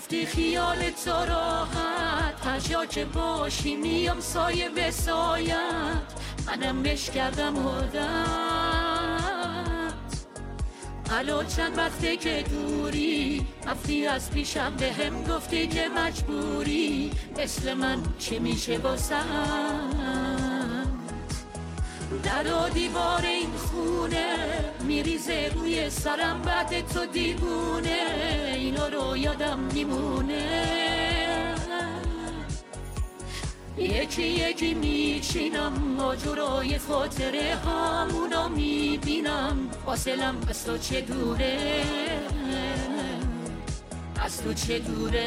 گفتی خیال تو راحت، هر جا که باشی میام سایه به سایت، منم بش کردم عادت. الو چند وقته که دوری، رفتی از پیشم به هم گفتی که مجبوری، مثل من چی میشه واسه در و دیوار این خونه میریزه روی سرم بعد تو دیوونه، اینا رو یادم میمونه. یکی یکی میچینم آجورای خاطره هامونو میبینم، فاصلم از تو چه دوره، از تو چه دوره.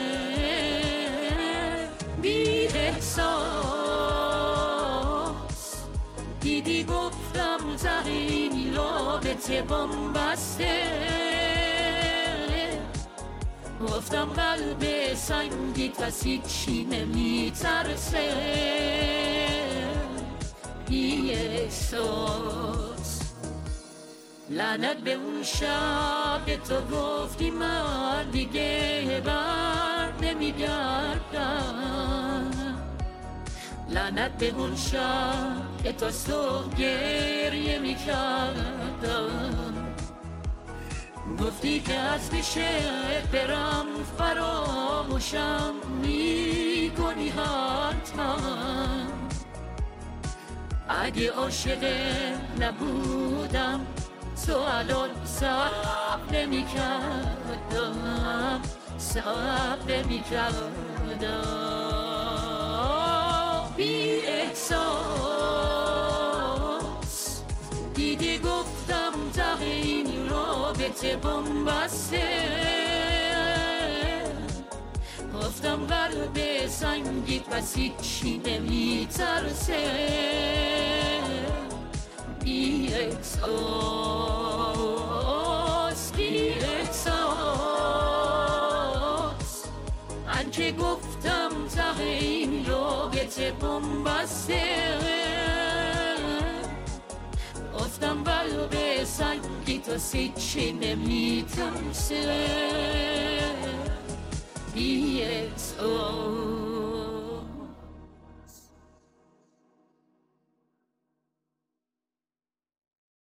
بی احساس دیدی گفتم ته این رابطه بمبسته، گفتم قلب سنگیت از هیچی نمیترسه. بی احساس لعنت به اون شب که تو گفتی من دیگه بر نمیگردم، لعنت به اون شب که تو صبح گریه میکردم، گفتی که از پیشه برم فراموشم میکنی حتما. اگه عاشق نبودم تو الان صبر نمیکردم، صبر نمیکردم. بی احساس دیدی گفتم ته این رابطه بمبسته، گفتم قلب سنگیت پس هیچی نمیترسه. بی احساس بی احساس من که گفتم ته این رابطه بمبسته، گفتم قلب سنگی تو هیچی نمیترسه. بی احساس